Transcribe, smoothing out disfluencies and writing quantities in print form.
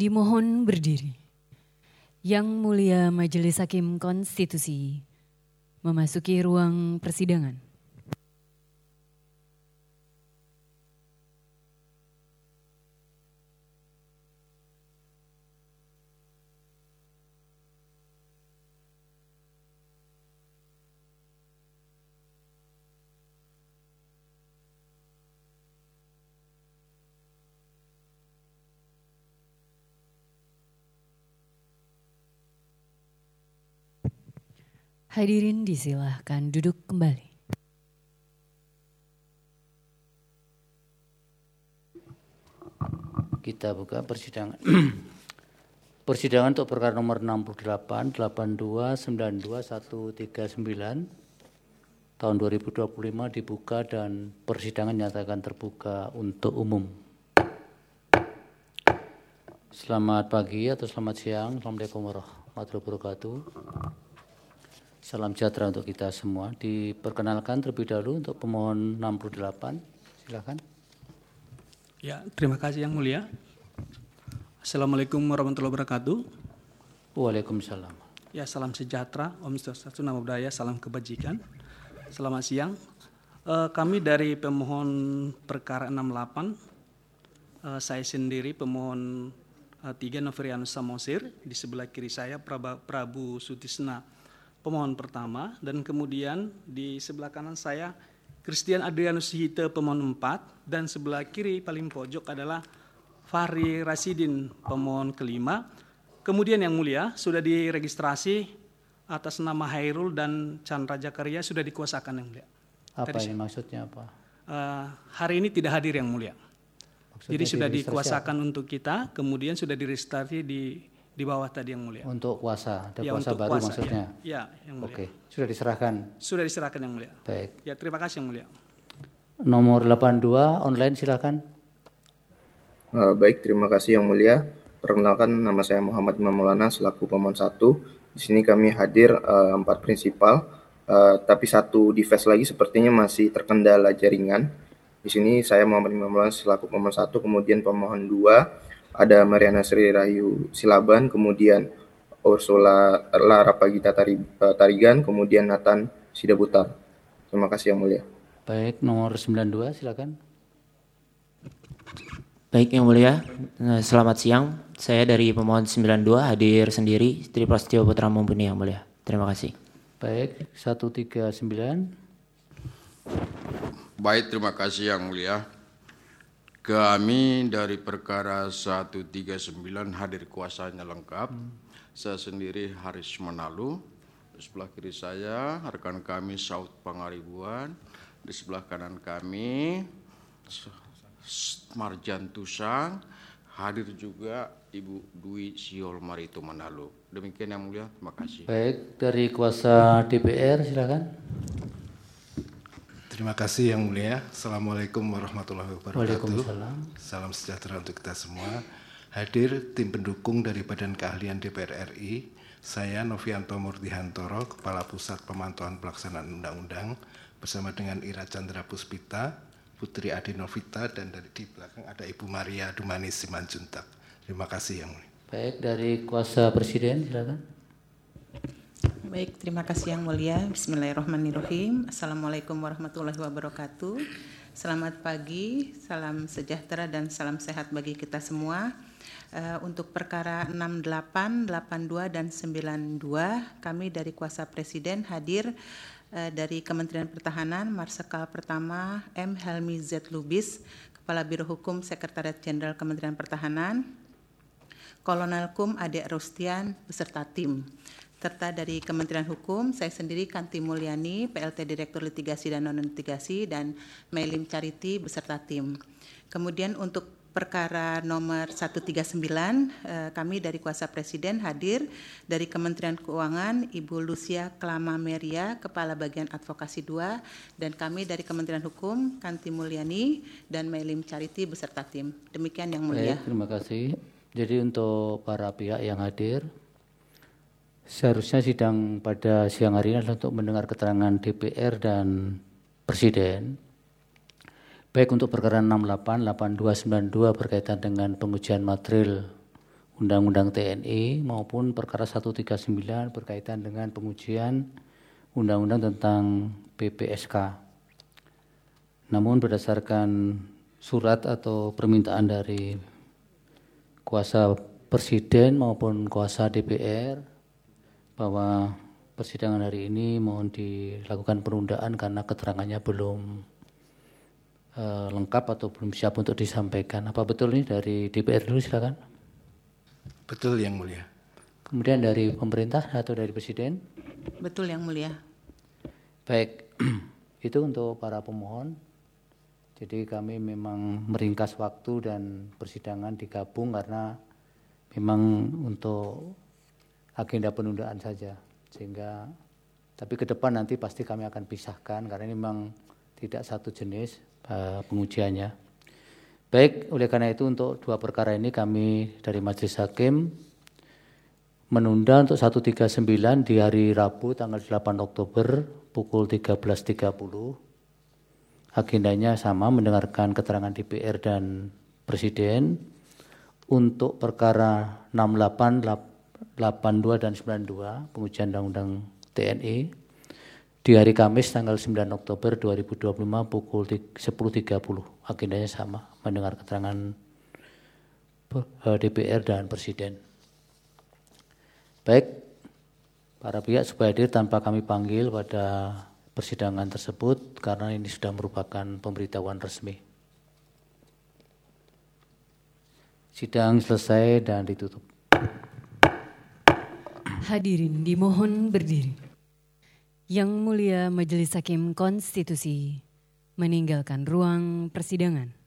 Dimohon berdiri. Yang Mulia Majelis Hakim Konstitusi memasuki ruang persidangan. Hadirin disilahkan duduk kembali. Kita buka persidangan. Persidangan untuk perkara nomor 68, 82, 92, 139 tahun 2025 dibuka dan persidangan nyatakan terbuka untuk umum. Selamat pagi atau selamat siang. Assalamualaikum warahmatullahi wabarakatuh. Salam sejahtera untuk kita semua. Diperkenalkan terlebih dahulu untuk pemohon 68. Silakan. Ya, terima kasih Yang Mulia. Assalamualaikum warahmatullahi wabarakatuh. Waalaikumsalam. Ya, salam sejahtera, Om Swastiastu, Namo Buddhaya, salam kebajikan. Selamat siang. Kami dari pemohon perkara 68, saya sendiri pemohon 3 Novrianus Samosir, di sebelah kiri saya Prabu Sutisna, pemohon pertama, dan kemudian di sebelah kanan saya Christian Adrianus Hite, pemohon 4, dan sebelah kiri paling pojok adalah Fahri Rasidin, pemohon kelima. Kemudian Yang Mulia, sudah diregistrasi atas nama Hairul dan Chandra Jakaria, sudah dikuasakan Yang Mulia. Apa ini maksudnya apa? Hari ini tidak hadir Yang Mulia. Maksudnya jadi sudah dikuasakan untuk kita, kemudian sudah diregistrasi di bawah tadi Yang Mulia. Untuk kuasa, ada ya, kuasa baru kuasa, maksudnya? Ya, Yang Mulia. Oke, sudah diserahkan? Sudah diserahkan Yang Mulia. Baik. Ya, terima kasih Yang Mulia. Nomor 82, online silakan. Baik, terima kasih Yang Mulia. Perkenalkan, nama saya Muhammad Imam Maulana selaku pemohon 1. Di sini kami hadir 4 prinsipal, tapi 1 device lagi sepertinya masih terkendala jaringan. Di sini saya Muhammad Imam Maulana selaku pemohon 1, kemudian pemohon 2 ada Mariana Sri Rahayu Silaban, kemudian Ursula Larapagita Tarigan, kemudian Nathan Sidabutar. Terima kasih Yang Mulia. Baik, nomor 92 silakan. Baik Yang Mulia, selamat siang. Saya dari pemohon 92 hadir sendiri, Tri Prasetyo Putra Mumpuni Yang Mulia. Terima kasih. Baik, 139. Baik, terima kasih Yang Mulia. Kami dari perkara 139 hadir kuasanya lengkap. Saya sendiri Haris Manalu. Di sebelah kiri saya rekan kami Saud Pangaribuan. Di sebelah kanan kami Marjan Tusang. Hadir juga Ibu Dwi Siol Marito Manalu. Demikian Yang Mulia, terima kasih. Baik, dari kuasa DPR silakan. Terima kasih Yang Mulia. Assalamualaikum warahmatullahi wabarakatuh. Waalaikumsalam. Salam sejahtera untuk kita semua. Hadir tim pendukung dari Badan Keahlian DPR RI. Saya Novianto Murtihantoro, Kepala Pusat Pemantauan Pelaksanaan Undang-Undang, bersama dengan Ira Chandra Puspita, Putri Adi Novita, dan dari di belakang ada Ibu Maria Dumani Simanjuntak. Terima kasih Yang Mulia. Baik, dari kuasa Presiden silakan. Baik, terima kasih Yang Mulia. Bismillahirrahmanirrahim. Assalamualaikum warahmatullahi wabarakatuh. Selamat pagi, salam sejahtera dan salam sehat bagi kita semua. Untuk perkara 68, 82, dan 92, kami dari kuasa Presiden hadir dari Kementerian Pertahanan, Marsikal Pertama M. Helmi Z. Lubis, Kepala Biro Hukum Sekretariat Jenderal Kementerian Pertahanan, Kolonel Kum Ade Rustian beserta tim. Serta dari Kementerian Hukum, saya sendiri Kanti Mulyani, PLT Direktur Litigasi dan Non-Litigasi, dan Melim Cariti beserta tim. Kemudian untuk perkara nomor 139, kami dari kuasa Presiden hadir dari Kementerian Keuangan, Ibu Lucia Klamameria, Kepala Bagian Advokasi 2, dan kami dari Kementerian Hukum, Kanti Mulyani, dan Melim Cariti beserta tim. Demikian Yang Mulia. Baik, terima kasih. Jadi untuk para pihak yang hadir, seharusnya sidang pada siang hari ini adalah untuk mendengar keterangan DPR dan Presiden. Baik untuk perkara 68, 82, 92 berkaitan dengan pengujian material Undang-Undang TNI maupun perkara 139 berkaitan dengan pengujian Undang-Undang tentang PPSK. Namun berdasarkan surat atau permintaan dari kuasa Presiden maupun kuasa DPR bahwa persidangan hari ini mohon dilakukan penundaan karena keterangannya belum lengkap atau belum siap untuk disampaikan. Apa betul ini dari DPR dulu, silakan. Betul Yang Mulia. Kemudian dari pemerintah atau dari Presiden? Betul Yang Mulia. Baik, itu untuk para pemohon. Jadi kami memang meringkas waktu dan persidangan digabung karena memang untuk agenda penundaan saja. Sehingga, tapi ke depan nanti pasti kami akan pisahkan karena ini memang tidak satu jenis pengujiannya. Baik, oleh karena itu untuk dua perkara ini kami dari Majelis Hakim menunda untuk 139 di hari Rabu tanggal 8 Oktober pukul 13.30. Agendanya sama, mendengarkan keterangan DPR dan Presiden untuk perkara 68, 82 dan 92 pengujian Undang-Undang TNI di hari Kamis tanggal 9 Oktober 2025 pukul 10.30. Agendanya sama, mendengar keterangan DPR dan Presiden. Baik, para pihak supaya hadir tanpa kami panggil pada persidangan tersebut karena ini sudah merupakan pemberitahuan resmi. Sidang selesai dan ditutup. Hadirin dimohon berdiri. Yang Mulia Majelis Hakim Konstitusi meninggalkan ruang persidangan.